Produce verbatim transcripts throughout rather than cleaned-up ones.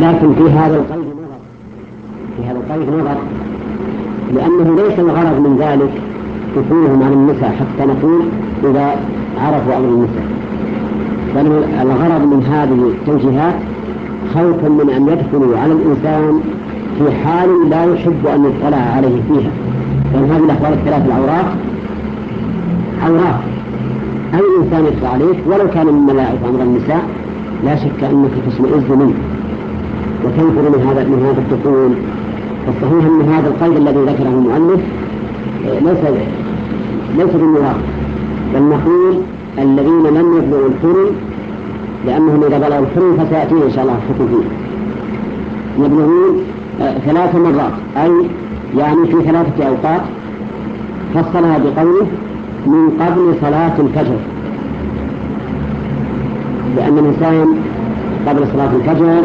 لكن في هذا القيد نظر في هذا القيد نظر لأنه ليس الغرض من ذلك دخولهم على النساء حتى نقول إذا عرفوا أمر النساء، بل الغرض من هذه التوجيهات خوفا من أن يدخلوا على الإنسان في حال لا يحب أن يطلع عليه فيها، لأن هذه الأحوال الثلاث العورات عورات أي إنسان يدخل عليك ولو كان مما لا يعرف أمر النساء لا شك أنك تشمئز منه وتنفر من هذا من هذا الدخول. فالصحيح أن هذا القيد الذي ذكره المؤلف ليس ليس بالمراد، بل نقول الذين لم يبلغوا الحلم، لأنهم إذا بلغوا الحلم فسيأتي إن شاء الله الحكم فيه، يبلغون ثلاث مرات أي يعني في ثلاثة أوقات، فصلها بقوله من قبل صلاة الفجر، لأن الإنسان قبل صلاة الفجر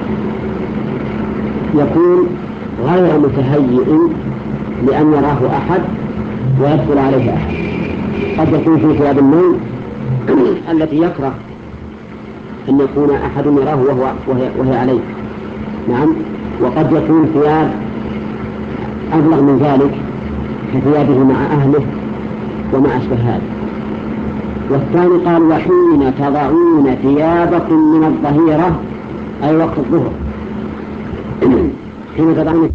يكون غير متهيئ لأن يراه أحد ويدخل عليه أحد. قد يكون في ثياب النوم التي يكره أن يكون أحد يراه وهو وهي, وهي عليه، نعم، وقد يكون ثياب أبلغ من ذلك كثيابه مع أهله وما أشبه هذا. والثاني قال وحين تضعون ثيابكم من الظهيرة أي وقت الظهر، حين تضعون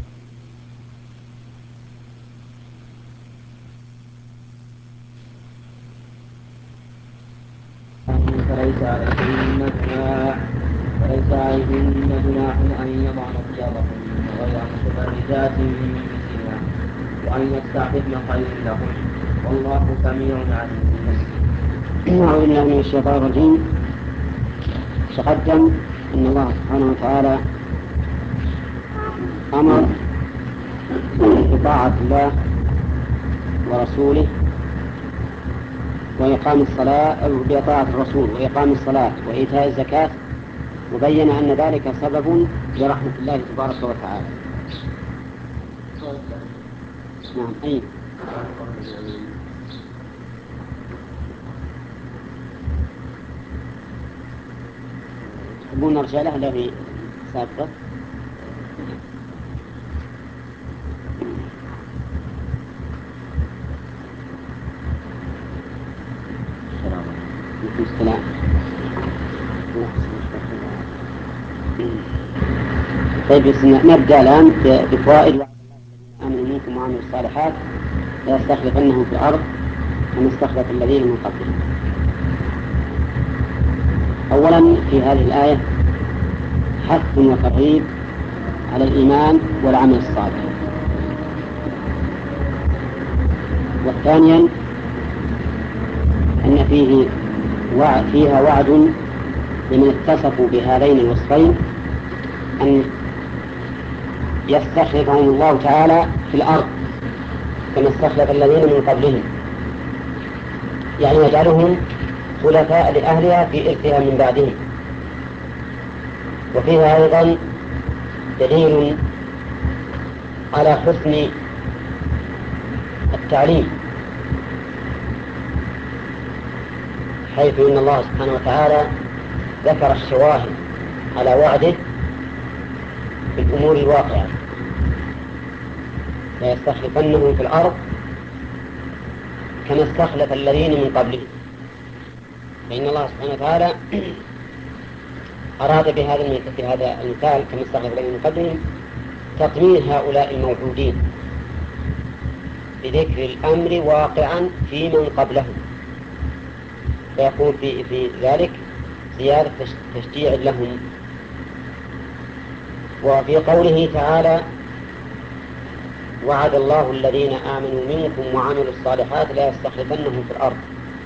فليس عليهن جناح فليس عليهن جناح أن يضعن ثيابهن غير متبرجات بزينة وأن يستعففن خير لهن والله سميع عليم. أعوذ بالله من الشيطان الرجيم. تقدم أن الله سبحانه وتعالى أمر بطاعة الله ورسوله وإقام الصلاة بطاعة الرسول وإقام الصلاة وإيتاء الزكاة، وبين أن ذلك سبب لرحمة الله تبارك وتعالى. نعم أي تحبون نرجع له الذي سابقه؟ السلام. طيب نبدأ الآن بفوائد آمنوا منكم وعملوا الصالحات ليستخلفنهم في الأرض كما استخلف الذين من قبلهم. أولا في هذه الآية حث وترغيب على الإيمان والعمل الصالح. وثانيا أن فيه وعد فيها وعد لمن اتصفوا بهذين الوصفين أن يستخلفهم الله تعالى في الأرض كما استخلف الذين من قبلهم، يعني يجعلهم خلفاء لأهلها في إرثها من بعدهم. وفيها أيضا دليل على حسن التعليم، حيث إن الله سبحانه وتعالى ذكر الشواهد على وعده في الأمور الواقعة لا يستخلفنهم في الأرض كما استخلف الذين من قبلهم. فإن الله سبحانه وتعالى أراد بهذا في هذا المثال كما استخلف الذين من قبلهم تطمين هؤلاء الموعودين بذكر الأمر واقعا في من قبلهم، فيكون في, في ذلك زيادة تشجيع لهم. وفي قوله تعالى وعد الله الذين آمنوا منكم وعملوا الصالحات لا يستخلفنهم في الأرض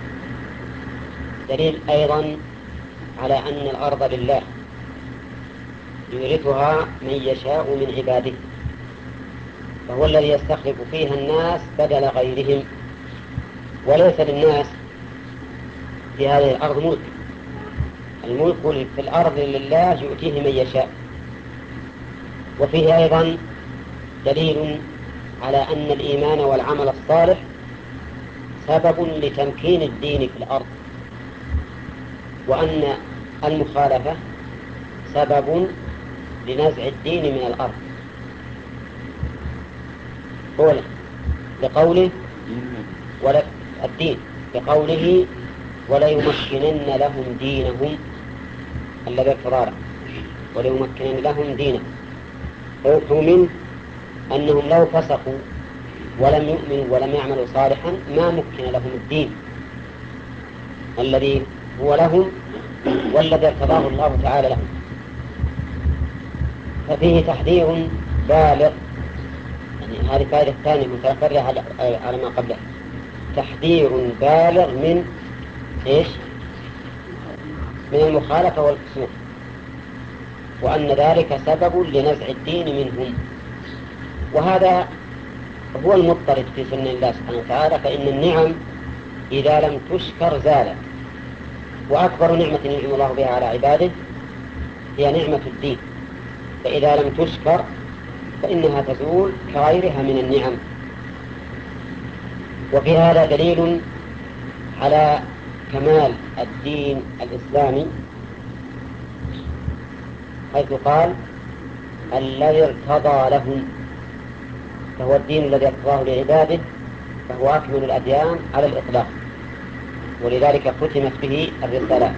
دليل أيضا على أن الأرض لله يورثها من يشاء من عباده، فهو الذي يستخلف فيها الناس بدل غيرهم، وليس للناس في هذه الأرض ملك. الملك في الأرض لله يؤتيه من يشاء. وفيه أيضا دليل على أن الإيمان والعمل الصالح سبب لتمكين الدين في الأرض، وأن المخالفة سبب لنزع الدين من الأرض. قوله لقوله ولا الدين بقوله ولا يمكنن لهم دينهم الذي ارتضى ولا يمكنن لهم دينهم، فيفهم منه أنهم لو فسقوا ولم يؤمنوا ولم يعملوا صالحا ما مكن لهم الدين الذي هو لهم والذي ارتضاه الله تعالى لهم. ففيه تحذير بالغ، يعني هذه فائدة ثانية متفرعة على ما قبلها، تحذير بالغ من إيش؟ من المخالفة والفسوق، وأن ذلك سبب لنزع الدين منهم. وهذا هو المضطرد في سنة الله سبحانه وتعالى، فإن النعم إذا لم تشكر زالت، وأكبر نعمة ينعم الله بها على عباده هي نعمة الدين، فإذا لم تشكر فإنها تزول كغيرها من النعم. وفي هذا دليل على كمال الدين الإسلامي، حيث قال الذي ارتضى لهم، فهو الدين الذي ارتضاه لعباده، فهو أكمل الأديان على الإطلاق، ولذلك ختمت به الرسالات.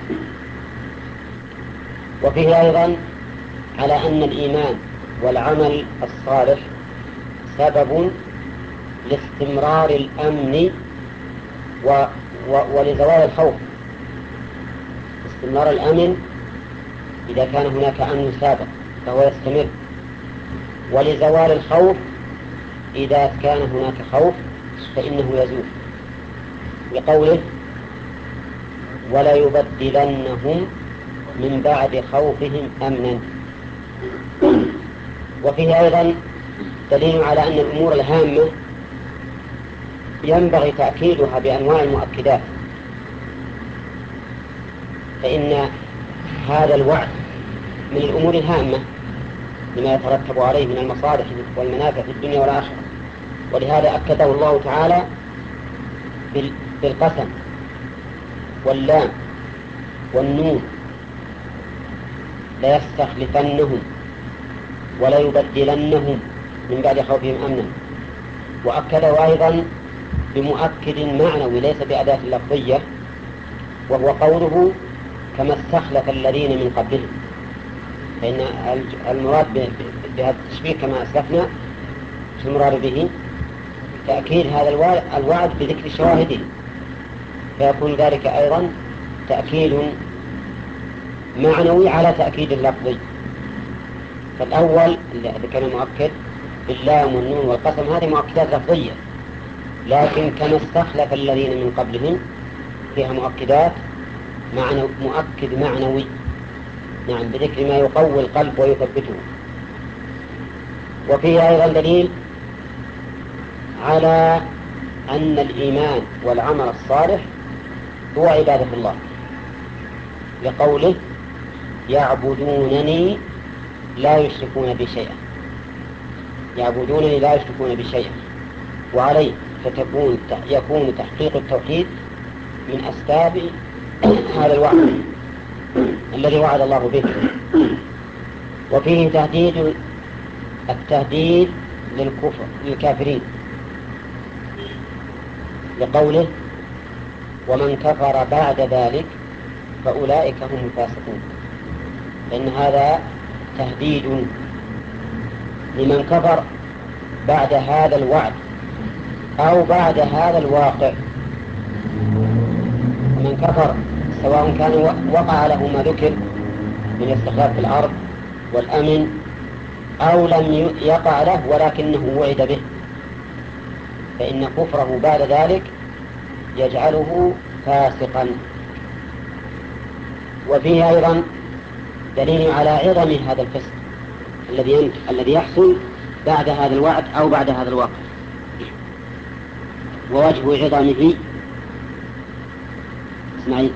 وفيه أيضا على أن الإيمان والعمل الصالح سبب لاستمرار الأمن و... و... ولزوال الخوف. استمرار الأمن إذا كان هناك أمن سابق فهو يستمر، ولزوال الخوف إذا كان هناك خوف فإنه يزول، بقوله ولا يبدلنهم من بعد خوفهم أمنا. وفيه أيضا دليل على أن الأمور الهامة ينبغي تأكيدها بأنواع المؤكدات، فإن هذا الوعد من الأمور الهامة لما يترتب عليه من المصالح والمنافع في الدنيا والآخرة، ولهذا أكده الله تعالى بالقسم واللام والنون ليستخلفنهم ولا يبدلنهم من بعد خوفهم أمنا. وأكده أيضا بمؤكد معنوي ليس بأداة لفظية، وهو قوله كما استخلف الذين من قبلهم، فإن المراد بهذا التشبيه كما أسلفنا في المراد به تأكيد هذا الوعد بذكر شواهده، فيكون ذلك أيضا تأكيد معنوي على تأكيد اللفظي. فالأول الذي كان مؤكد باللام والنون والقسم هذه مؤكدات لفظية، لكن كما استخلف الذين من قبلهم فيها مؤكدات معنو مؤكد معنوي، نعم، بذكر ما يقوي القلب ويثبته. وفيه أيضا دليل على أن الإيمان والعمل الصالح هو عبادة الله، لقوله يعبدونني لا يشركون بي شيئا، يعبدونني لا يشركون بي شيئا، وعليه فتكون يكون تحقيق التوحيد من أسباب هذا الوعد الذي وعد الله به. وفيه تهديد التهديد للكفر للكافرين، لقوله ومن كفر بعد ذلك فأولئك هم الفاسقون، إن هذا تهديد لمن كفر بعد هذا الوعد أو بعد هذا الواقع. من كفر سواء كان وقع له ما ذكر من الاستخلاف في الأرض والأمن أو لم يقع له ولكنه وعد به، فإن كفره بعد ذلك يجعله فاسقا. وفيه أيضا دليل على عظم هذا الفسق الذي الذي يحصل بعد هذا الوعد أو بعد هذا الواقع. ووجه عظمه اسمعي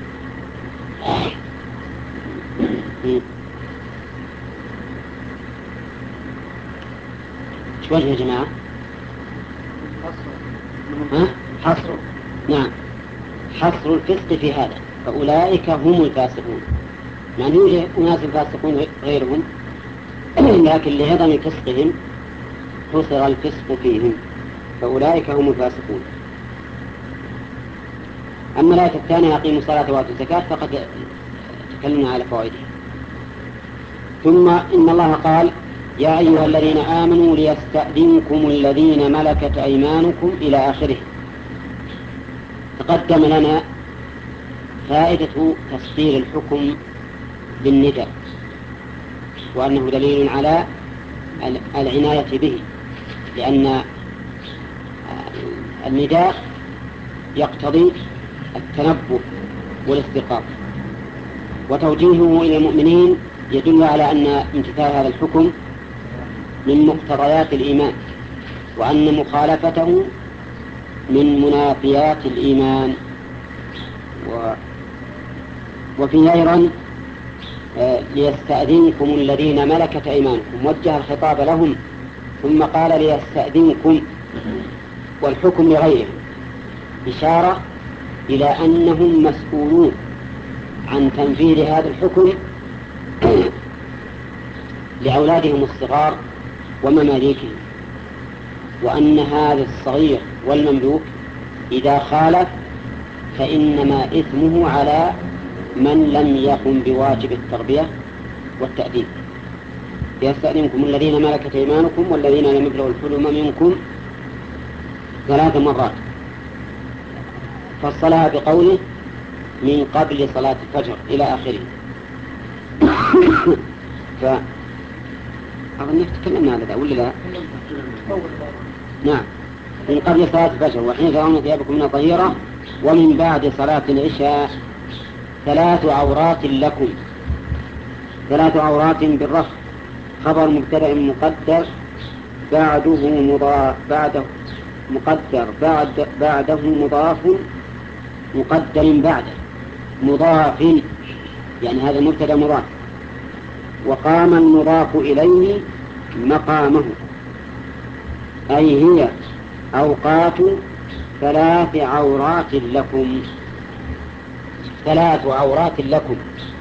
ايش وجه يا جماعة؟ ها؟ حصر، نعم، حصر الفسق في هذا فأولئك هم الفاسقون، يعني يوجد أناس فاسقون غيرهم لكن لعظم فسقهم حصر الفسق فيهم، فأولئك هم الفاسقون. أما الآية الثانية أقيموا الصلاة وآتوا الزكاة فقد تكلمنا على فوائدها. ثم إن الله قال يا أيها الذين آمنوا ليستأذنكم الذين ملكت أيمانكم إلى آخره. تقدم لنا فائدة تصدير الحكم بالنداء، وأنه دليل على العناية به، لأن النداء يقتضي التنبه والاستيقاظ، وتوجيهه إلى المؤمنين يدل على أن امتثال هذا الحكم من مقتضيات الإيمان، وأن مخالفته من منافيات الإيمان. و... وفيه أيضا ليستأذنكم الذين ملكت أيمانكم، وجه الخطاب لهم ثم قال ليستأذنكم، والحكم لغيرهم، إشارة إلى أنهم مسؤولون عن تنفيذ هذا الحكم لأولادهم الصغار ومماليكهم، وأن هذا الصغير والمملوك إذا خالف فإنما إثمه على من لم يقم بواجب التربية والتأديب. يستأذنكم الذين ملكت أيمانكم والذين لم يبلغوا الحلم منكم ثلاث مرات، فصلها بقوله من قبل صلاة الفجر إلى آخره. ف أظن تكلمنا هذا ولا لا؟ نعم، من قبل صلاة الفجر وحين ترون ثيابكم من الظهيرة ومن بعد صلاة العشاء ثلاث عورات لكم. ثلاث عورات بالرفع، خبر مبتدأ مقدر بعده مضاف بعده مقدر بعد بعده مضاف مقدر بعده مضاف، يعني هذا مبتدأ مضاف، وقام المضاف إليه مقامه، أي هي أوقات ثلاث عورات لكم. ثلاث عورات لكم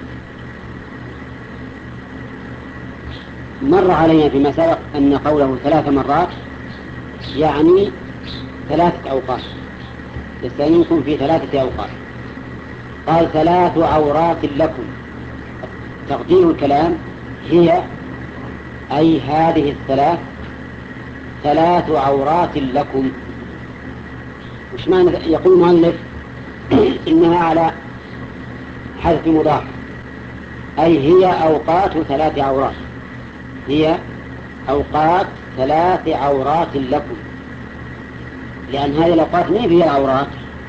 مر علينا فيما سبق أن قوله ثلاث مرات يعني ثلاثة أوقات، يستأذنكم في ثلاثة أوقات. قال ثلاث عورات لكم، تقدير الكلام هي أي هذه الثلاث ثلاث عورات لكم. وش معنى يقول المؤلف إنها على حذف مضاف، أي هي أوقات ثلاث عورات، هي أوقات ثلاث عورات لكم، لأن هذه الأوقات ما هي العورات،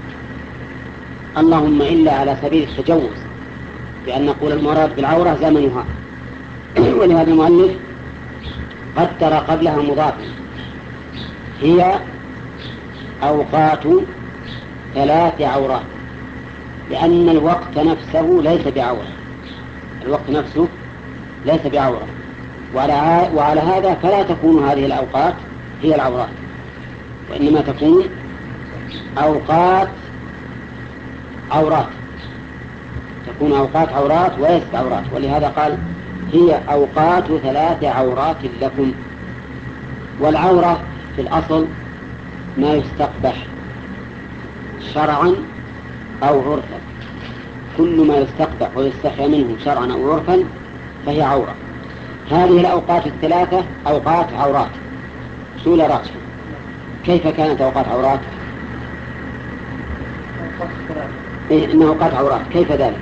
اللهم إلا على سبيل التجوز بأن نقول المراد بالعورة زمنها. ولهذا المؤلف قدر قبلها مضافا، هي أوقات ثلاث عورات، لأن الوقت نفسه ليس بعورة، الوقت نفسه ليس بعورة، وعلى, وعلى هذا فلا تكون هذه الأوقات هي العورات، وإنما تكون أوقات عورات، تكون أوقات عورات وليست عورات. ولهذا قال هي أوقات ثلاث عورات لكم. والعورة في الأصل ما يستقبح شرعا أو عرفا، كل ما يستقبح ويستحيى منه شرعا أو عرفا فهي عورة. هذه الأوقات الثلاثة أوقات عورات. سؤال راجح، كيف كانت أوقات عورات؟ إيه إنها أوقات عورات، كيف ذلك؟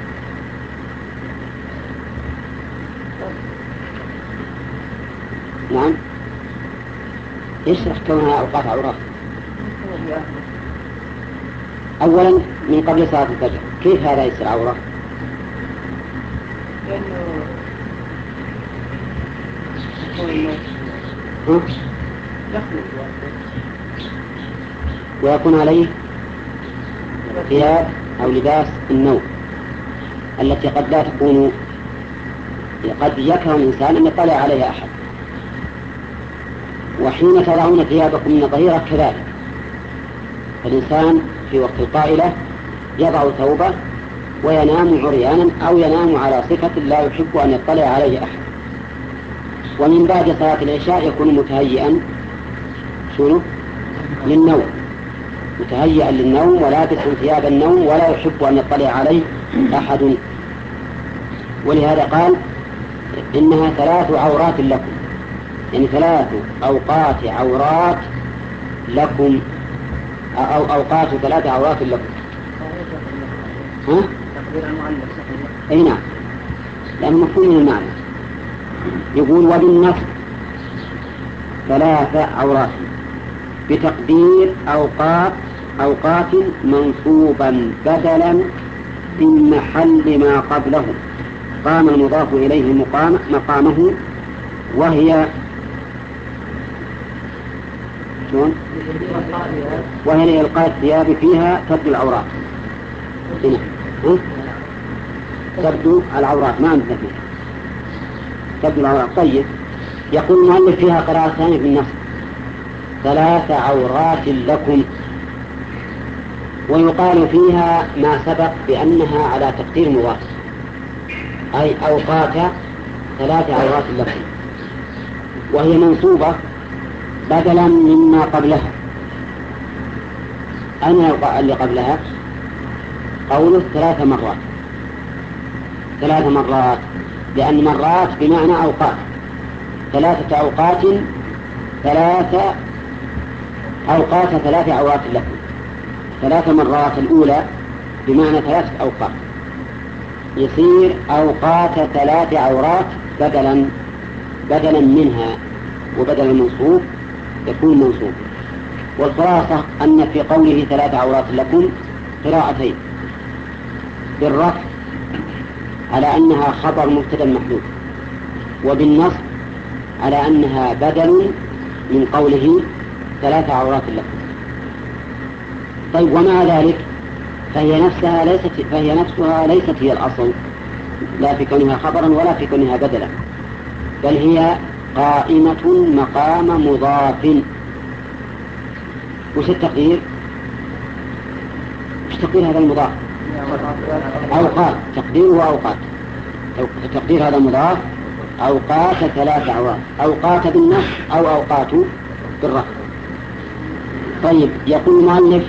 نعم، يشرح كونها أوقات عورات. أولا من قبل صلاة الفجر، كيف هذا يصير عورة؟ ويكون عليه ثياب أو لباس النوم التي قد لا تكون، قد يكره الإنسان أن يطلع عليها أحد. وحين تضعون ثيابكم من الظهيرة كذلك، الإنسان في وقت القائلة يضع ثوبه وينام عريانا أو ينام على صفة لا يحب أن يطلع عليه أحد. ومن بعد صلاة العشاء يكون متهيئا شنو؟ للنوم، متهيئا للنوم ولابس ثياب النوم ولا يحب أن يطلع عليه أحد. ولهذا قال إنها ثلاث عورات لكم، يعني ثلاث أوقات عورات لكم، أو أوقات ثلاث عورات لكم. ها؟ أي نعم، لأنه مفهوم من المعنى. يقول وبالنصب ثلاث عورات بتقدير أوقات أوقات منصوبا بدلا من محل ما قبله، قام المضاف إليه مقام مقامه، وهي شون؟ وهي لإلقاء الثياب فيها تبدو العورات. هنا ها؟ تبدو العورات، ما عندنا فيها تبدو العورات. طيب، يقول المؤلف فيها قراءتان في النص، ثلاث عورات لكم، ويقال فيها ما سبق بأنها على تقدير مضاف، أي أوقات ثلاث عورات لكم، وهي منصوبة بدلا مما قبلها. أين اللي قبلها؟ قوله ثلاث مرات، ثلاث مرات، لأن مرات بمعنى أوقات، ثلاثة أوقات، ثلاثة أوقات ثلاث عورات لكم، ثلاث مرات الأولى بمعنى ثلاثة أوقات، يصير أوقات ثلاث عورات بدلا بدلا منها، وبدل المنصوب يكون منصوب. والخلاصة أن في قوله ثلاث عورات لكم قراءتين، بالرفع على أنها خبر مبتدأ محذوف، وبالنصب على أنها بدل من قوله ثلاث عورات لكم. طيب، ومع ذلك فهي نفسها ليست فهي نفسها ليست هي الأصل، لا في كونها خبرا ولا في كونها بدلا، بل هي قائمة مقام مضاف. وش التقدير؟ وش تقدير هذا المضاف؟ أوقات، تقديره أوقات، تقدير هذا المضاف أوقات ثلاث عورات، أوقات بالنص أو أوقات بالرفع. طيب، يقول المؤلف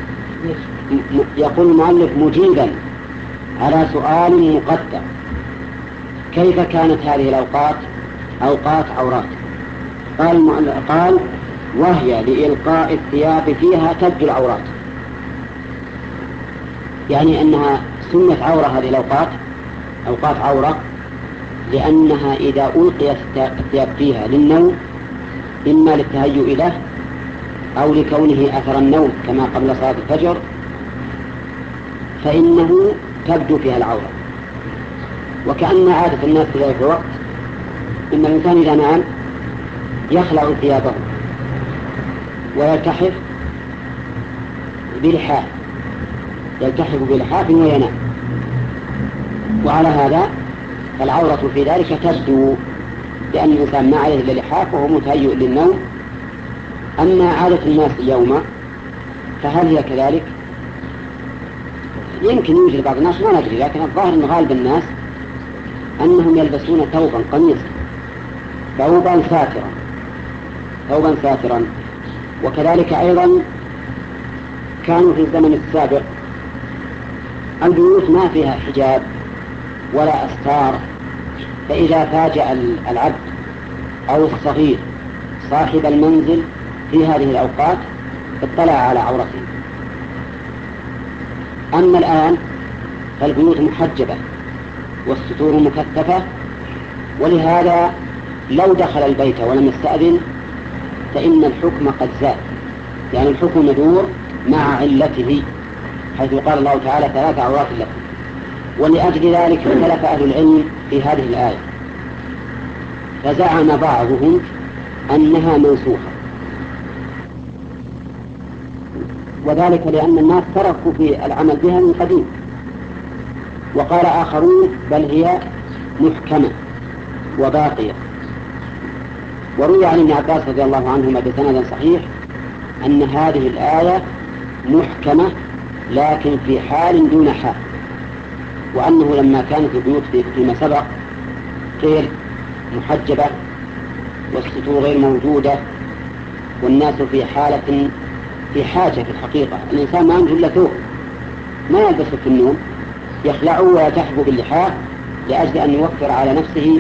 يقول المؤلف مجيبا على سؤال مقدر، كيف كانت هذه الأوقات أوقات عورات؟ قال قال وهي لإلقاء الثياب فيها تبدو العورات، يعني أنها سمت عورة هذه الأوقات أوقات عورة، لأنها إذا ألقيت الثياب فيها للنوم، إما للتهيؤ له أو لكونه أثر النوم كما قبل صلاة الفجر، فإنه تبدو فيها العورة. وكأن عادة الناس في ذلك الوقت إن الإنسان إذا نام يخلع ثيابه ويلتحف بلحاف يلتحف بلحاف وينام، وعلى هذا فالعورة في ذلك تبدو، لأن الإنسان ما عليه إلا لحاف وهو متهيئ للنوم. أما عادة الناس اليوم فهل هي كذلك؟ يمكن يوجد بعض الناس، ما ندري، لكن الظاهر أن غالب الناس أنهم يلبسون ثوبا قميصا، ثوبا ساترا ثوبا ساترا وكذلك أيضا كانوا في الزمن السابق البيوت ما فيها حجاب ولا أستار، فإذا فاجأ العبد أو الصغير صاحب المنزل في هذه الأوقات اطلع على عورته. أما الآن فالبيوت محجبة والستور مكثفة، ولهذا لو دخل البيت ولم يستأذن فإن الحكم قد زال، يعني الحكم يدور مع علته، حيث قال الله تعالى ثلاث عورات لكم. ولأجل ذلك اختلف أهل العلم في هذه الآية، فزعم بعضهم أنها منسوخة، وذلك لأن الناس تركوا في العمل بها من قديم، وقال آخرون بل هي محكمة وباقية. وروي عن ابن عباس رضي الله عنهما بسند صحيح أن هذه الآية محكمة لكن في حال دون حال، وأنه لما كانت البيوت فيما سبق غير محجبة والستور غير موجودة والناس في حالة في حاجة في الحقيقة. الإنسان ما عنده إلا ثوب ما يلبسه في النوم، يخلعه ويتحف باللحاف لأجل أن يوفر على نفسه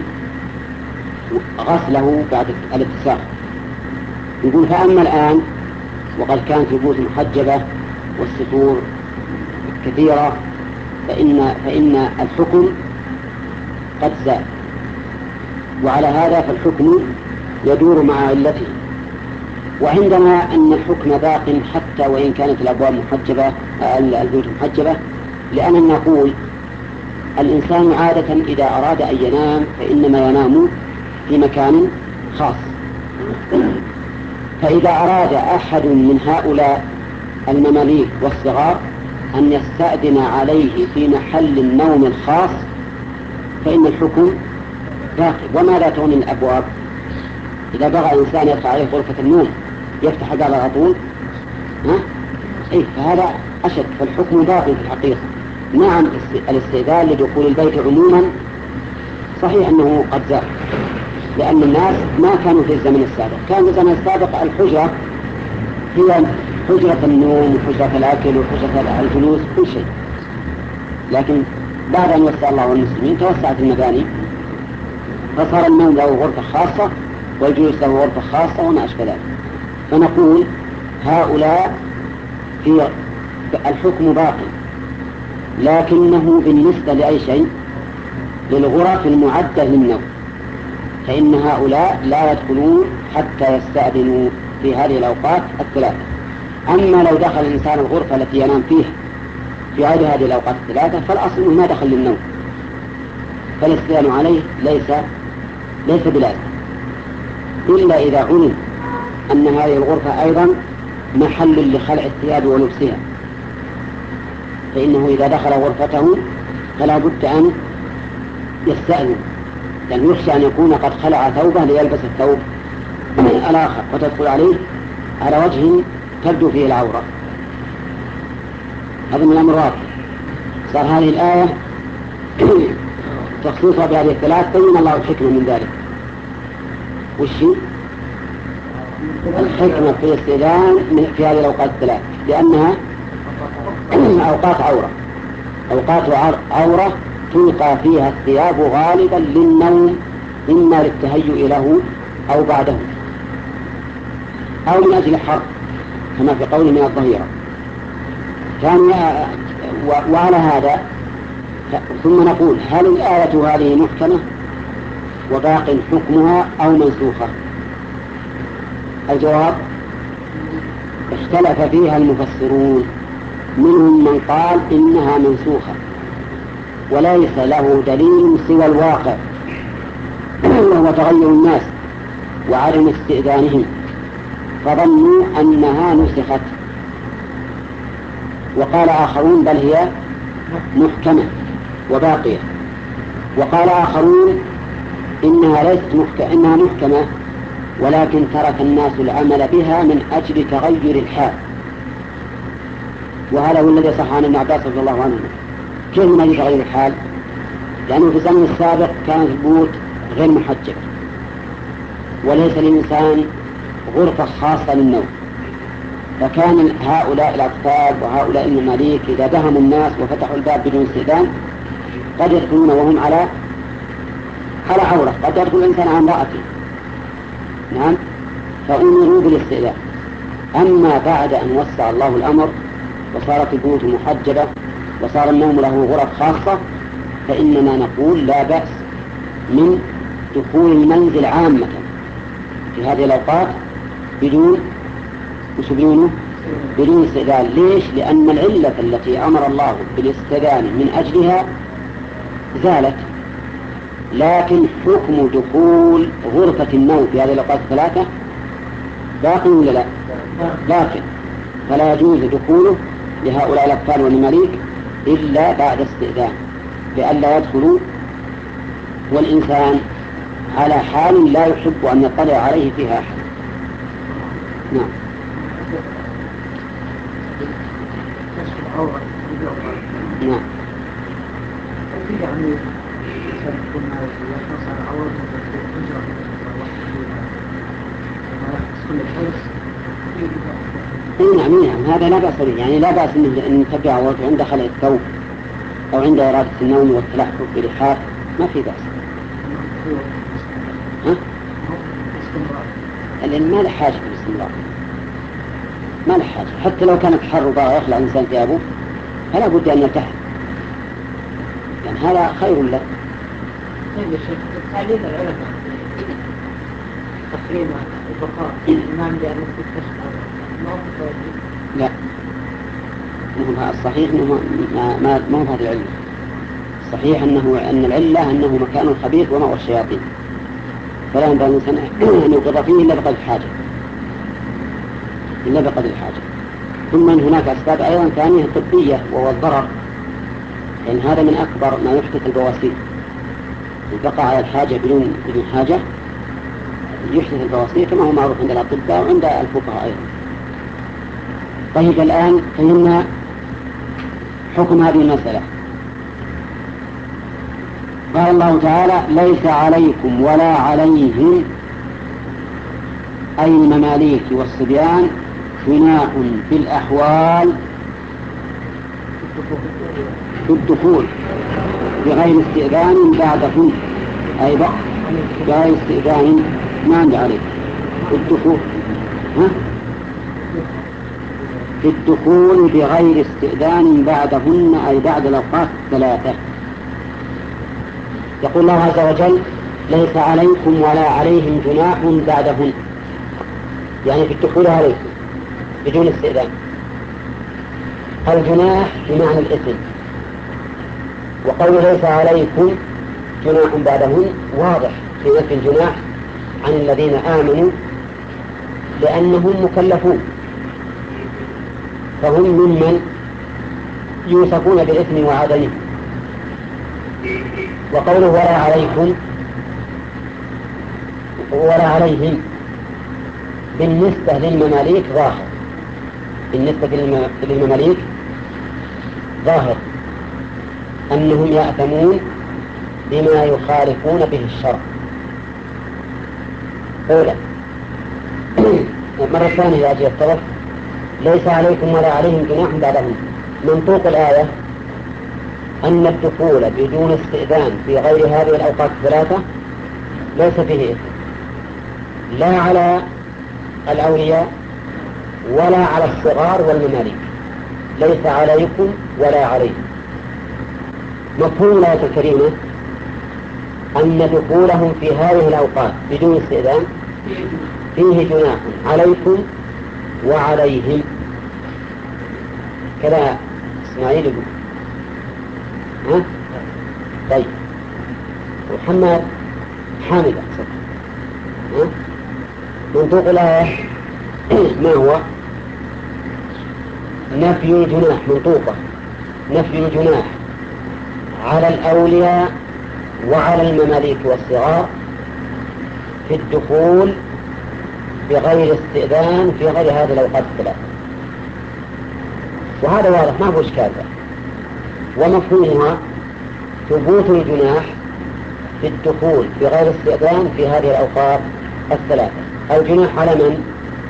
غسله بعد الاتساخ. يقول فأما الآن وقد كانت البيوت محجبة والستور كثيرة فإن, فإن الحكم قد زال، وعلى هذا فالحكم يدور مع علته. وعندنا أن الحكم باق حتى وإن كانت الأبواب محجبة البيوت محجبة، لأننا نقول الإنسان عادة إذا أراد أن ينام فإنما ينام في مكان خاص. فإذا أراد أحد من هؤلاء المماليك والصغار أن يستأذن عليه في محل النوم الخاص فإن الحكم باقي. وماذا تغني الأبواب؟ إذا بغى إنسان يدخل عليه غرفة النوم يفتح الباب على طول، ها؟ إيه فهذا أشد. فالحكم باقي في الحقيقة. نعم الاستئذان لدخول البيت عموما صحيح أنه قد زال، لأن الناس ما كانوا في الزمن السابق. كان في الزمن السابق الحجرة هي حجرة النوم وحجرة الأكل وحجرة الجلوس كل شيء، لكن بعد أن وسع الله المسلمين توسعت المباني فصار النوم له غرفة خاصة والجلوس له غرفة خاصة وما أشبه ذلك. فنقول هؤلاء في الحكم باقي، لكنه بالنسبة لأي شيء للغرف المعدة للنوم، فإن هؤلاء لا يدخلون حتى يستأذنوا في هذه الأوقات الثلاثة. أما لو دخل الإنسان الغرفة التي ينام فيها في غير هذه الأوقات الثلاثة فالأصل أنه ما دخل للنوم، فالاستئذان عليه ليس ليس بلازم، إلا إذا علم أن هذه الغرفة أيضا محل لخلع الثياب ولبسها، فإنه إذا دخل غرفته فلا بد أن يستأذن، لأن يخشى أن يكون قد خلع ثوبه ليلبس الثوب الآخر وتدخل عليه على وجه تبدو فيه العورة. هذا من الأمر واضح. صار هذه الآية تخصيصها بهذه الثلاث بين الله الحكمة من ذلك. وش الحكمة في الاستئذان في هذه الأوقات الثلاث؟ لأنها أوقات عورة، أوقات عورة تلقى فيها الثياب غالبا للنوم، إما للتهيؤ له أو بعده أو من أجل الحر كما في قول من الظهيرة. وعلى هذا ثم نقول هل الآية هذه محكمة وباق حكمها أو منسوخة؟ الجواب اختلف فيها المفسرون، منهم من قال إنها منسوخة وليس له دليل سوى الواقع وهو تغير الناس وعدم استئذانهم فظنوا أنها نسخت، وقال آخرون بل هي محكمة وباقية، وقال آخرون إنها ليست محكمة إنها محكمة ولكن ترك الناس العمل بها من أجل تغير الحال. وهذا هو الذي صح عن ابن عباس رضي الله عنه. كيف من أجل تغير الحال؟ لأنه في الزمن السابق كانت البيوت غير محجبة وليس للإنسان غرفة خاصة للنوم، فكان هؤلاء الأطفال وهؤلاء المماليك إذا دهموا الناس وفتحوا الباب بدون استئذان قد يدخلون وهم على على عورة، قد يدخل الإنسان عن امرأته. نعم، فأمروا بالاستئذان. أما بعد أن وسع الله الأمر وصارت البيوت محجبة وصار النوم له غرف خاصة فإننا نقول لا بأس من دخول المنزل عامة في هذه الأوقات بدون بدون بدون استئذان. ليش؟ لأن العلة التي أمر الله بالاستئذان من أجلها زالت، لكن حكم دخول غرفة النوم في هذه الأوقات الثلاثة باقي ولا لا؟ باقي، فلا يجوز دخوله لهؤلاء الأطفال والمماليك إلا بعد استئذان لئلا يدخلوا والإنسان على حال لا يحب أن يطلع عليه فيها أحد. نعم. نعم. يعني يكون يحرص على عورته في الحجرة اي نعم نعم هذا لا بأس به، يعني لا بأس ان تبع وجهه عند خلع الثوب او عند إرادة النوم والتلحف باللحاف، ما في بأس. ها؟ لأن ما له حاجة بالاستمرار، ما له حاجة، حتى لو كانت حر وبغى يخلع الإنسان ثيابه فلا بد أن يلتحف، يعني هذا خير له. تعليم العلماء تقريبا البقاء الإمام لأن لا، الصحيح أنه ما ما ما هو هذا العلم. الصحيح أنه أن العلة أنه مكان خبيث ومأوى الشياطين، فلا ينبغي الإنسان أن يوقظ فيه إلا بقدر الحاجة، إلا بقدر الحاجة. ثم إن هناك أسباب أيضا ثانية طبية وهو الضرر، لأن يعني هذا من أكبر ما يحدث البواسير، البقاء على الحاجة بدون بدون حاجة يحدث البواسير كما هو معروف عند الأطباء وعند الفقهاء أيضا. طيب الآن فهمنا حكم هذه المسألة. قال الله تعالى: ليس عليكم ولا عليهم أي المماليك والصبيان جناح في الأحوال في الدخول بغير استئذان بعدهم، أي بقى بغير استئذان ما عندي عليك في الدخول، ها؟ في الدخول بغير استئذان بعدهن، أي بعد الأوقات الثلاثة. يقول الله عز وجل: ليس عليكم ولا عليهم جناح بعدهن، يعني في الدخول عليكم بدون استئذان. الجناح بمعنى الإثم، وقول ليس عليكم جناح بعدهن واضح في نفي الجناح عن الذين آمنوا، لأنهم مكلفون فهم ممن يوصفون بالإثم وعدمه. وقوله ولا عليكم ولا عليهم بالنسبة للمماليك ظاهر، بالنسبة للمماليك ظاهر أنهم يأثمون بما يخالفون به الشرع. أولا مرة ثانية إذا أجي الطرف: ليس عليكم ولا عليهم جناح بعدهم. منطوق الآية أن الدخول بدون استئذان في غير هذه الأوقات الثلاثة ليس فيه إثم، لا على الأولياء ولا على الصغار والمماليك. ليس عليكم ولا عليهم. مفهوم الآية الكريمة أن دخولهم في هذه الأوقات بدون استئذان فيه جناح عليكم وعليهم. كذا إسماعيل يقول. ها؟ طيب محمد حامد أقصد. ها؟ منطوق الآية ما هو؟ نفي الجناح. منطوقة نفي الجناح على الأولياء وعلى المماليك والصغار في الدخول بغير استئذان في غير هذه الأوقات الثلاثة، وهذا واضح ما هو إشكال. ومفهومها ثبوت الجناح في الدخول بغير استئذان في هذه الأوقات الثلاثة. الجناح على من؟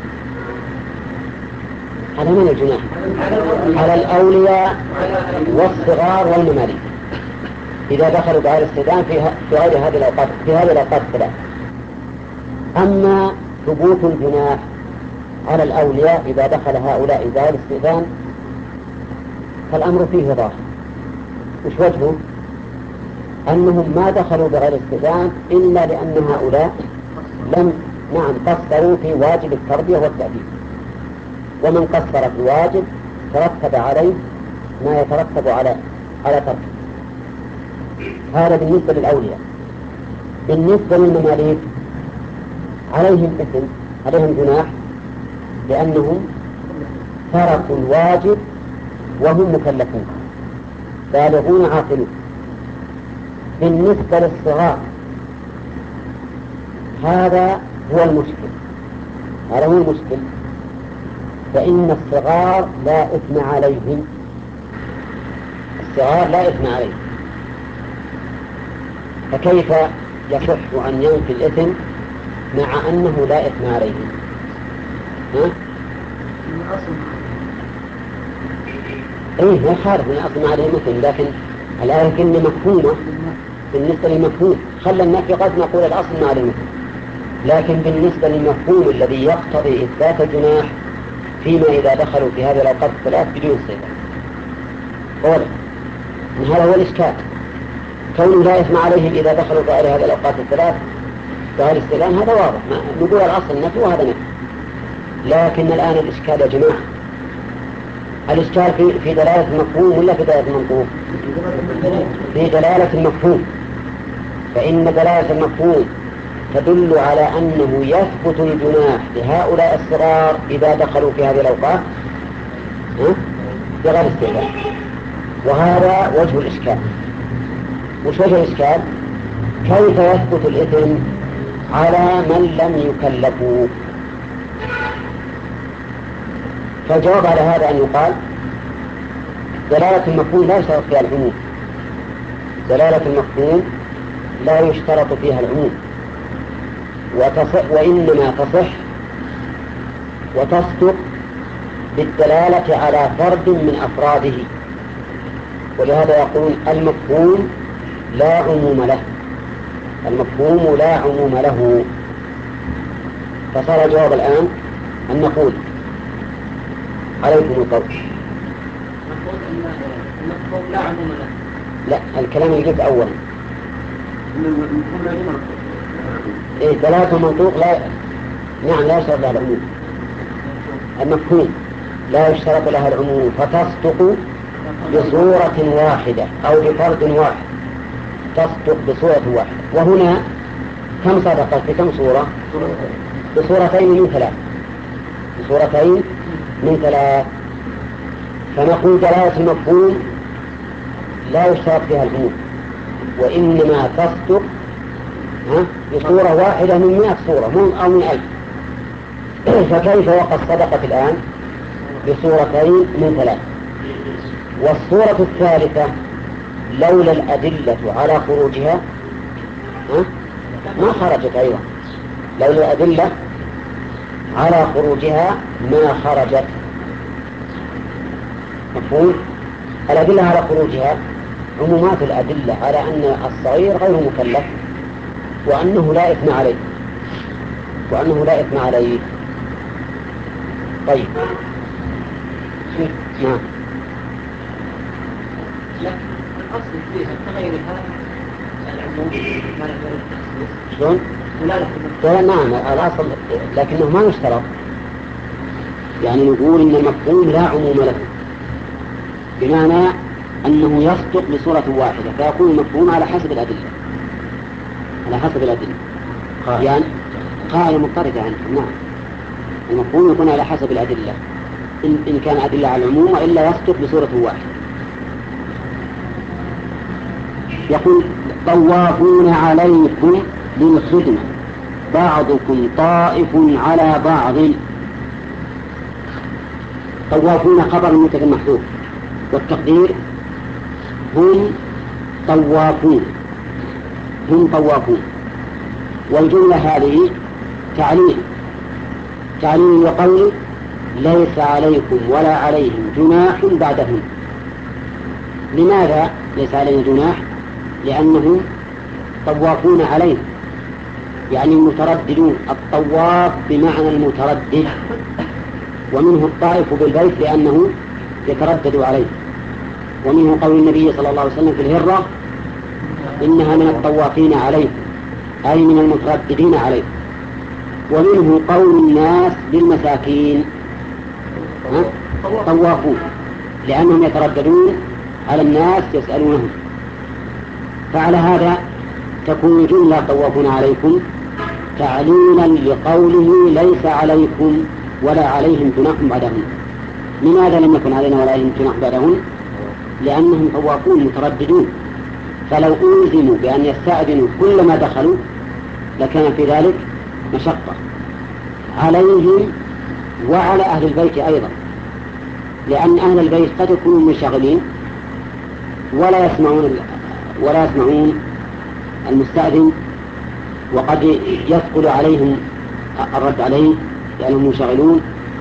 على من الجناح؟ على الأولياء والصغار والمماليك إذا دخلوا بغير استئذان في غير هذه الأوقات في هذه الأوقات الثلاثة. أما ثبوت الجناح على الأولياء إذا دخل هؤلاء بغير استئذان فالأمر فيه ظاهر. وش وجهه؟ أنهم ما دخلوا بغير استئذان إلا لأن هؤلاء لم نعم قصروا في واجب التربية والتأديب، ومن قصر في واجب ترتب عليه ما يترتب على على تركه. هذا بالنسبة للأولياء. بالنسبة للمماليك عليهم إثم، عليهم جناح، لأنهم تركوا الواجب وهم مكلفون بالغون عاقلون. بالنسبة للصغار هذا هو المشكل، هذا هو المشكل، فإن الصغار لا إثم عليهم، الصغار لا إثم عليهم، فكيف يصح أن ينفي الإثم مع أنه لا إثم عليهم؟ ها؟ ايه ما خارج من اصل ما عليه مثل، لكن الآية كلمة مفهومة بالنسبة للمفهوم. خلى النفي قد نقول الأصل ما عليه مثل، لكن بالنسبة للمفهوم الذي يقتضي إثبات الجناح فيما إذا دخلوا في هذه الأوقات الثلاث بدون صيغة، أولا هذا هو الإشكال، كونه لا إثم عليهم إذا دخلوا في هذه الأوقات الثلاث بغير استئذان، هذا واضح، نقول الأصل نفي وهذا نفي. لكن الآن الإشكال يا جماعة، الإشكال في, في دلالة المفهوم ولا في دلالة المنطوق؟ في دلالة المفهوم، فإن دلالة المفهوم تدل على أنه يثبت الجناح لهؤلاء الصغار إذا دخلوا في هذه الأوقات بغير استئذان، وهذا وجه الإشكال. وش وجه الإشكال؟ كيف يثبت الإثم على من لم يكلفوا؟ فالجواب على هذا أن يقال دلالة المفهوم لا يشترط فيها العموم، دلالة المفهوم لا يشترط فيها العموم، وتصح وإنما تصح وتصدق بالدلالة على فرد من أفراده، ولهذا يقول المفهوم لا عموم له، المفهوم لا عموم له. فصار الجواب الآن أن نقول عليكم القول. المفهوم لا عموم له. لا، الكلام اللي قلت أولا إيه دلالة المنطوق لا، نعم لا يشترط لها العموم، المفهوم لا يشترط لها العموم، فتصدق بصورة واحدة أو بفرد واحد، تصدق بصورة واحدة. وهنا كم صدقت بكم صورة؟ بصورتين من ثلاث، بصورتين من ثلاث. فنقول دلالة المفهوم لا يشترط فيها العموم، وإنما تصدق بصورة واحدة من مئة صورة أو من ألف. فكيف وقد صدقت الآن بصورتين من ثلاث؟ والصورة الثالثة لولا الأدلة على خروجها ما خرجت أيضا، لولا الأدلة على خروجها ما خرجت. مفهوم؟ الأدلة على خروجها عمومات الأدلة على أن الصغير غير مكلف وأنه لا إثم عليه، وأنه لا إثم عليه. طيب نعم، لكن الأصل فيها كغيرها العموم ما نقدر التخصيص. شلون؟ لا نعم الأصل، لكنه ما يشترط، يعني نقول إن المفهوم لا عموم له، بمعنى أنه يصدق بصورة واحدة، فيكون المفهوم على حسب الأدلة، على حسب الأدلة قائل. يعني قائل مضطردة عنه. نعم المفهوم يكون على حسب الأدلة، إن, إن كان أدلة على العموم وإلا يصدق بصورة واحدة. يقول طوافون عليكم بالخدمة بعضكم طائف على بعض. طوافون خبر مبتدأ محذوف، والتقدير هم طوافون، هم طوافون. والجملة هذه تعليل، تعليل وقول ليس عليكم ولا عليهم جناح بعدهم. لماذا ليس عليهم جناح؟ لأنهم طوافون عليه، يعني المترددون. الطواف بمعنى المتردد، ومنه الطائف بالبيت لأنه يتردد عليه. ومنه قول النبي صلى الله عليه وسلم في الهرة إنها من الطوافين عليه، أي من المترددين عليه. ومنه قول الناس بالمساكين طوافون، لأنهم يترددون على الناس يسألونهم. فعلى هذا تكون جملة طوافون عليكم تعليلا لقوله ليس عليكم ولا عليهم جناح بعدهم. لماذا لم يكن علينا ولا عليهم جناح بعدهم؟ لأنهم طوافون مترددون، فلو ألزموا بأن يستأذنوا كلما دخلوا لكان في ذلك مشقة عليهم وعلى أهل البيت أيضا، لأن أهل البيت قد يكونوا منشغلين ولا يسمعون ولا يسمعون المستأذن، وقد يثقل عليهم الرد عليه لأنهم منشغلون،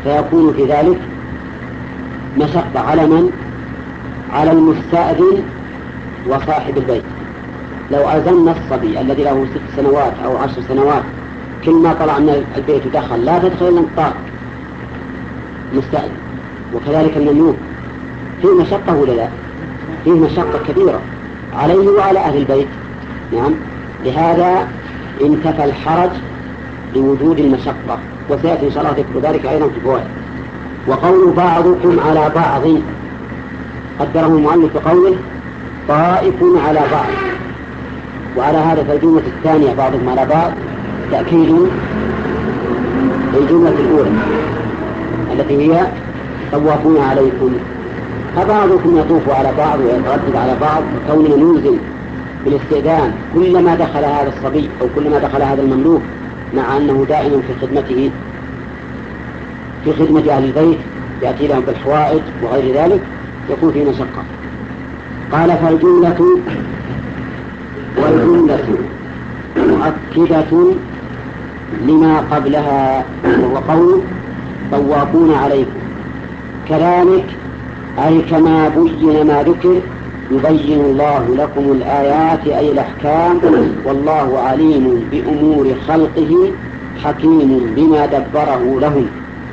فيكون في ذلك مشقة على من؟ على المستأذن وصاحب البيت. لو أذن الصبي الذي له ست سنوات أو عشر سنوات كل ما طلع من البيت ودخل لا تدخل إلا الطاق مستأذن، وكذلك المملوك، فيه مشقة ولا لا؟ فيه مشقة كبيرة عليه وعلى أهل البيت. نعم، لهذا انتفى الحرج لوجود المشقة، وسيأتي إن شاء الله ذكر ذلك أيضا في الفوائد. وقول بعضكم على بعض قدره المؤلف بقوله طائف على بعض، وعلى هذا فالجملة الثانية بعضكم على بعض تأكيد الجملة الأولى التي هي طوافون عليكم، فبعضكم يطوف على بعض ويتردد على بعض، وكوننا نلزم بالاستئذان كلما دخل هذا الصبي أو كلما دخل هذا المملوك مع أنه دائما في خدمته في خدمة أهل البيت يأتي لهم بالحوائج وغير ذلك يكون في مشقة. قال فالجملة والجملة مؤكدة لما قبلها، وهو قول طوافون عليكم، كذلك أي كما بين ما ذكر يبين الله لكم الآيات أي الأحكام، والله عليم بأمور خلقه حكيم بما دبره لهم.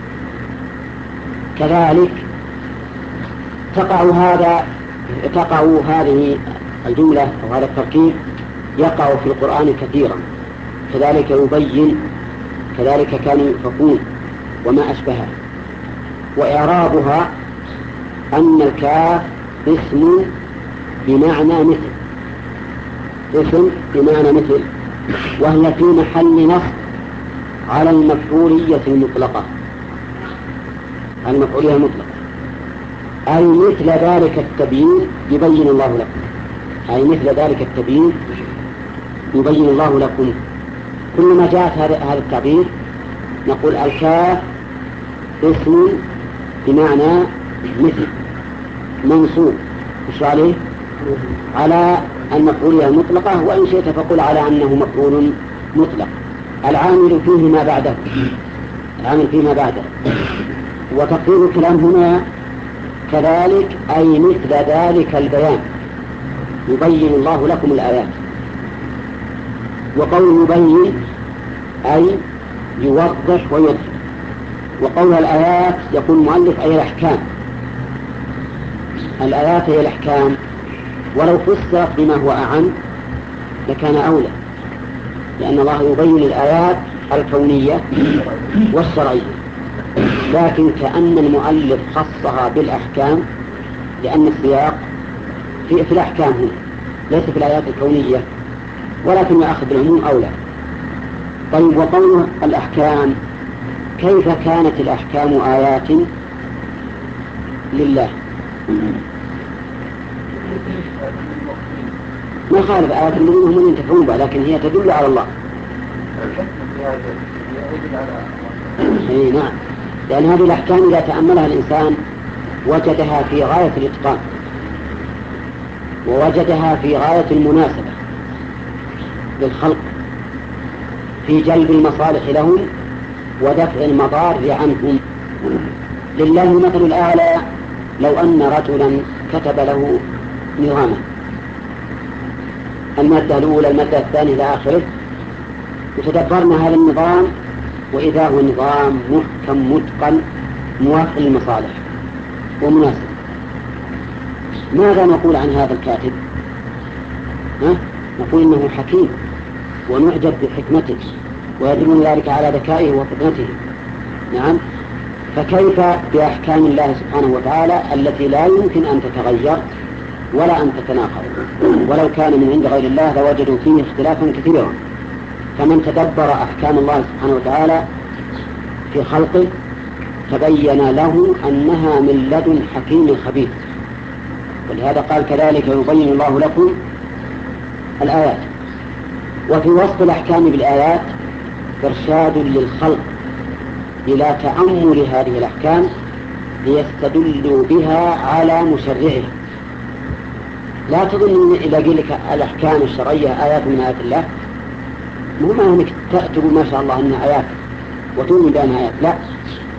كذلك تقع هذا تقع هذه الجملة أو هذا التركيب يقع في القرآن كثيرا، كذلك يبين، كذلك كانوا يؤفكون وما أشبهها. وإعرابها أن الكاف اسم بمعنى مثل، اسم بمعنى مثل، وهي في محل نصب على المفعولية المطلقة، على المفعولية المطلقة، أي مثل ذلك التبيين يبين الله لكم، أي مثل ذلك التبيين يبين الله لكم. كلما جاءت هذا التعبير نقول الكاف اسم بمعنى مثل منصوب إيش عليه؟ على المفعولية المطلقة، وإن شئت فقل على أنه مفعول مطلق، العامل فيه ما بعده، العامل فيه ما بعده. وتقدير الكلام هنا كذلك أي مثل ذلك البيان يبين الله لكم الآيات. وقول يبين أي يوضح ويظهر، وقول الآيات يقول المؤلف أي الأحكام، الآيات هي الأحكام، ولو فسرت بما هو أعم لكان أولى، لأن الله يبين الآيات الكونية والشرعية، لكن كأن المؤلف خصها بالأحكام لأن السياق في, في الأحكام هنا ليس في الآيات الكونية، ولكن يأخذ بالعموم أولى. طيب، وقوله الأحكام، كيف كانت الأحكام آيات لله؟ ما خالف آيات الذين هم ينتفعون بها، لكن هي تدل على الله. اي نعم، لأن هذه الأحكام إذا تأملها الإنسان وجدها في غاية الإتقان، ووجدها في غاية المناسبة للخلق في جلب المصالح لهم ودفع المضار عنهم. لله مثل الأعلى لو أن رجلا كتب له نظاما، المادة الأولى المادة الثانية إلى آخره، وتدبرنا هذا النظام وإذا هو نظام محكم متقن موافق للمصالح ومناسب، ماذا نقول عن هذا الكاتب؟ ها؟ نقول إنه حكيم ونعجب بحكمته ويدل ذلك على ذكائه وفطنته. نعم، فكيف بأحكام الله سبحانه وتعالى التي لا يمكن أن تتغير ولا أن تتناقض، ولو كان من عند غير الله لوجدوا فيه اختلافا كثيرا. فمن تدبر أحكام الله سبحانه وتعالى في خلقه تبين له أنها من لدن حكيم خبير، ولهذا قال كذلك يبين الله لكم الآيات. وفي وصف الأحكام بالآيات إرشاد للخلق إلى تأمل هذه الأحكام ليستدلوا بها على مشرعها. لا تظن إذا قيل لك الأحكام الشرعية آيات من آيات الله مو معنى أنك تقول ما شاء الله أنها آيات وتؤمن بأنها آيات، لا،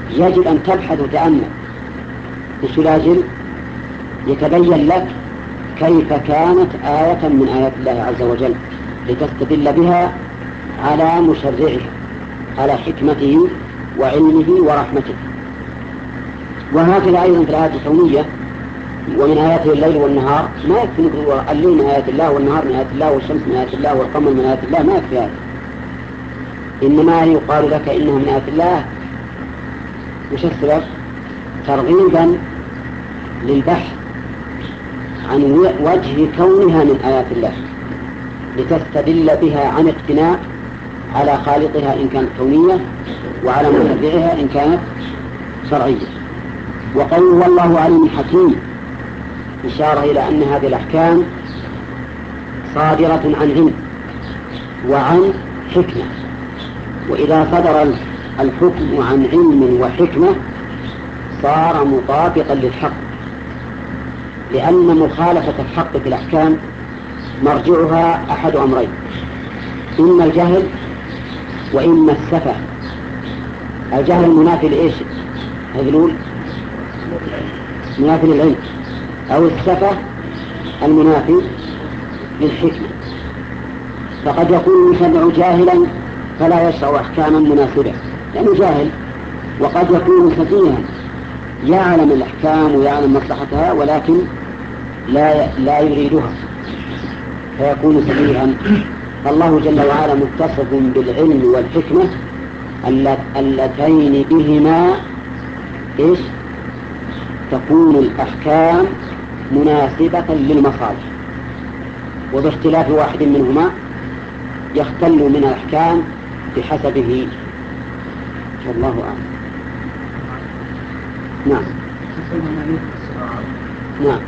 يجب أن تبحث وتأمل إيش لاجل يتبين لك كيف كانت آية من آيات الله عز وجل لتستدل بها على مشرعها، على حكمته وعلمه ورحمته. وهكذا أيضا في الآيات الكونية، ومن آياته الليل والنهار، ما يكفي نقول الليل من آيات الله والنهار من آيات الله والشمس من آيات الله والقمر من آيات الله، ما يكفي هذا. إنما يقال لك إنها من آيات الله وش السبب؟ ترغيبا للبحث عن وجه كونها من آيات الله لتستدل بها عن اقتناع على خالقها إن كانت كونية وعلى مشرعها إن كانت شرعية. وقوله والله عليم حكيم إشارة إلى أن هذه الأحكام صادرة عن علم وعن حكمة، وإذا صدر الحكم عن علم وحكمة صار مطابقا للحق، لأن مخالفة الحق في الأحكام مرجعها أحد أمرين: إما الجهل وإما السفه. الجهل منافي لإيش؟ يقولون منافي للعلم، أو السفه المنافي للحكمة. فقد يكون المشرع جاهلا فلا يشرع أحكاما مناسبة لأنه جاهل، وقد يكون سفيها يعلم الأحكام ويعلم مصلحتها ولكن لا لا يريدها فيكون سفيها. الله جل وعلا متصف بالعلم والحكمة اللتين بهما إيش تكون الأحكام مناسبة للمصالح، وباختلاف واحد منهما يختل من الأحكام بحسبه. والله أعلم. نعم نعم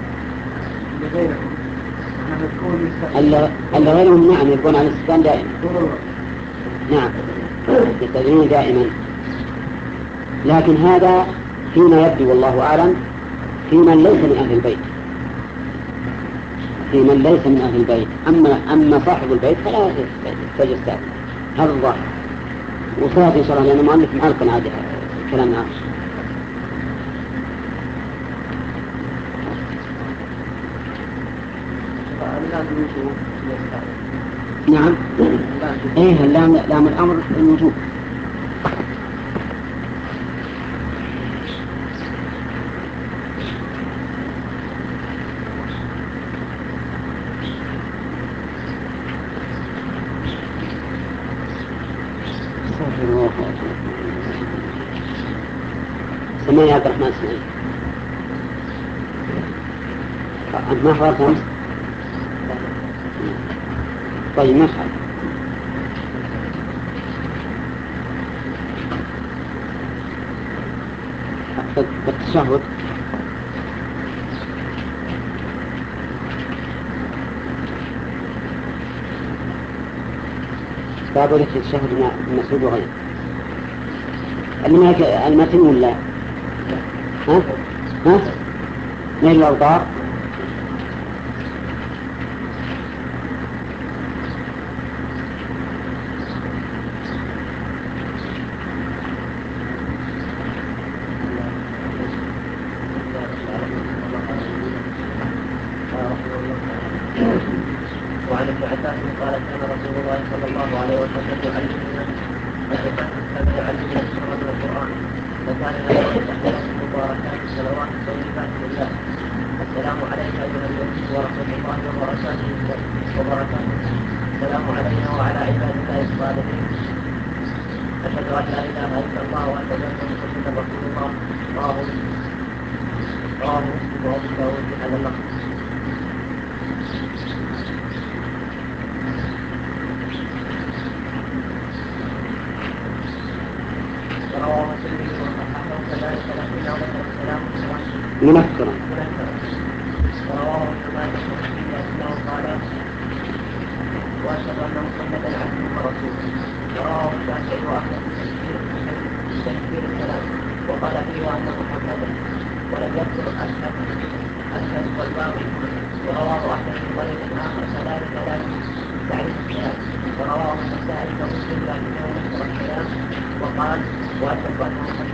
اللي غيرهم نعم يكون على الاستثناء دائما. نعم يستدعون دائما، لكن هذا فيما يبدو والله أعلم في من ليس من أهل البيت، في من ليس من أهل البيت. أما أما صاحب البيت فلا يحتاج يستأذن، هذا الظاهر. وسيأتي إن شاء الله لأن المؤلف معلق عادي كلام آخر. نعم ايه اللام لام الامر الوجوب. سمعني يا عبد الرحمن اسمعي. أنت ما حضرت أمس؟ طيب ما حضرت. بالتشهد باب ذكر التشهد المسعود وغيره. المتن ولا ها ها نيل الأوطار. وعن ابن عباس قال كان رسول الله صلى الله عليه وسلم يعلمنا كان يعلمنا السورة من القرآن، فكان يقول تحيات مباركات الصلوات الطيبات لله: السلام عليك أيها النبي ورحمة الله وبركاته وبركاته، السلام علينا وعلى عباد الله الصالحين، أشهد أن لا إله إلا الله وأشهد أن محمدا رسول الله. رواه رواه مسلم وأبو داود بهذا اللفظ. ورواه مسلم وصححه كذلك لكنه ذكر السلام منكرا. ورواه ابن ماجه انه قال: واشهد ان محمدا عبده ورسوله. ورواه الشافعي واحمد بتكبير السلام وقال فيه وان محمدا، ولم يذكر اشهد اشهد والباقي. ورواه احمد من طريق اخر كذلك لكن تعريف السلام. ورواه النسائي ومسلم لكنه ذكر السلام وقال: واشهد ان محمدا